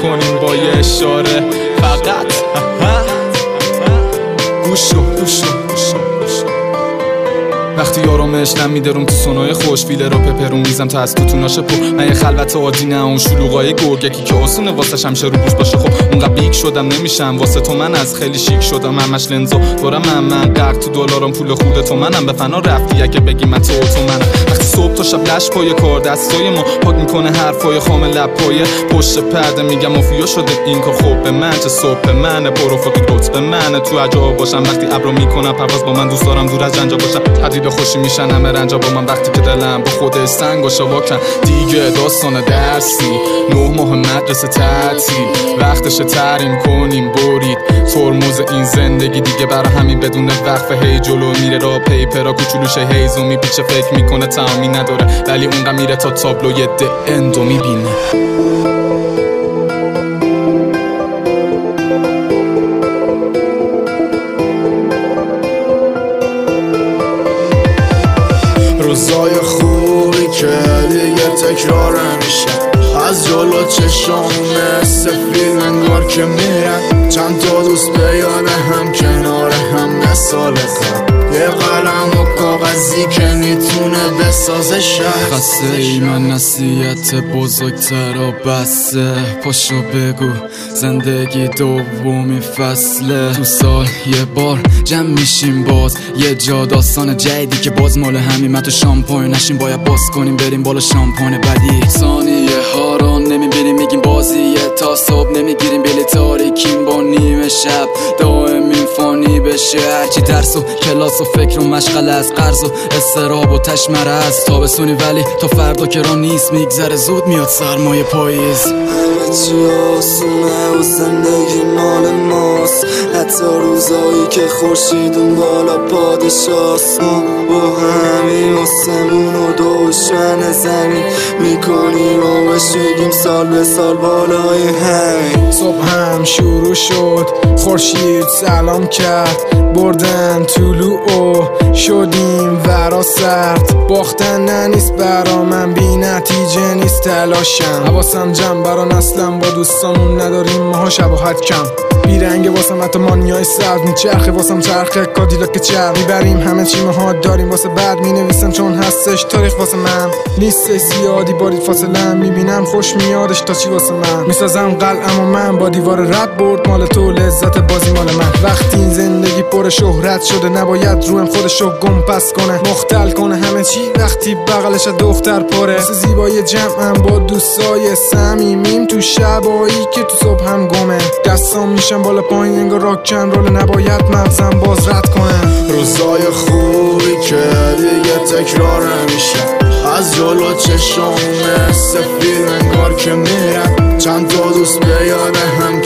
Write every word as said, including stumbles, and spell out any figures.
کنیم با یه اشاره فقط گوشو گوشو وقتی آرامش نمیدارم تو سونای خوش فیله رو پپرون میزم تا از توتوناش پر من یه خلوت عادی نه اون شلوغای گرگ یکی که آسونه واسه همیشه رو بوش باشه. خب اونقدر بیگ شدم نمیشم واسه تو من از خیلی شیک شدم همش لنزو دارم من من غرق تو دلارم پول خود تو منم به فنا رفتی اگه بگی من تو تو منم وقتی صبح تا شب لش پای کار دستای ما پاک میکنه حرفای خام لب پای پشت پرده میگم مافیا شده این کار خوب به من چه صبح منه پروفاکی قطب منه تو عجاب باشم وقتی ابرو میکنم پرواز با من دوست دارم دور از جنجا باشم حدید خوشی میشن همه رنجا با من وقتی که دلم با خود سنگ و شواکن دیگه داستان درسی نه ماه مدرسه تعطیل وقتش تریم کنیم برید ترمز این زندگی دیگه برا همین بدون وقفه هی جلو میره را پیپرا کوچولوشه هیزو میپیچه فکر میکنه تمامی نداره ولی اونقدر میره تا تابلوی ده اندو میبینه. روزای خوبی که دیگه تکرار نمیشه از جلو چشام مثل فیلم انگار که میرن چند تا دوست به یاد هم کنار هم مثال خم یه قلم و کاغذی که میتونه بسازه شهر خسته ای من نصیحت بزرگتر و بسته پاشو بگو زندگی دومی فصله تو سال یه بار جمع میشیم باز یه جا داستان جدیدی که باز مال همین من تو شامپاین نشیم باید باز کنیم بریم بالا شامپاین بعدی ثانیه ها رو نمیبینیم میگیم بازیه تا صبح نمیگیریم بلی تاریکیم با نیمه شب دائمین فانی بشه هرچی درس و کلاس و فکر و مشغله از قرض و استراب و تشمره از تابستونی ولی تا فردا که را نیست میگذره زود میاد سرمایه پاییز همه چی آسونه و زندگی مال ماست حتی روزایی که خورشید اون بالا پادشاست ما با همین آسمون و دوشن زمین میکنیم و بشگیم سال به سال بالای همین. صبح هم شروع شد خورشید سلام کرد بردن طلوع و شدیم ورا سرد باختن نه نیست برا من بی نتیجه نیست تلاشم حواسم جمع برا نسلم با دوستامون نداریم ماها شباهت کم بیرنگه واسم حتی مانیای سرد میچرخه واسم چرخه کادیلاک چرخ میبریم همه چی ماها داریم واسه بعد مینویسم چون هستش تاریخ واسه من نیست زیادی بارید فاصله میبینم خوش میادش تا چی واسه من میسازم قلعم و من با دیوار رد برد مال تو لذت بازی مال من وقتی این زندگی پر شهرت شده نباید رویم خودشو گم پس کنه مختل کنه همه چی وقتی بغلش دختر پره واسه زیبای جمعم با دوستای صمیمیم تو شبایی که تو صبح هم گمه دستام میشم بالا پایین انگار راکن رول نباید مغزم باز رد کنم روزای خوبی که دیگه تکرار نمیشه از جلو چشام مثل فیلم انگار که میرن چند تا دوست به یاد هم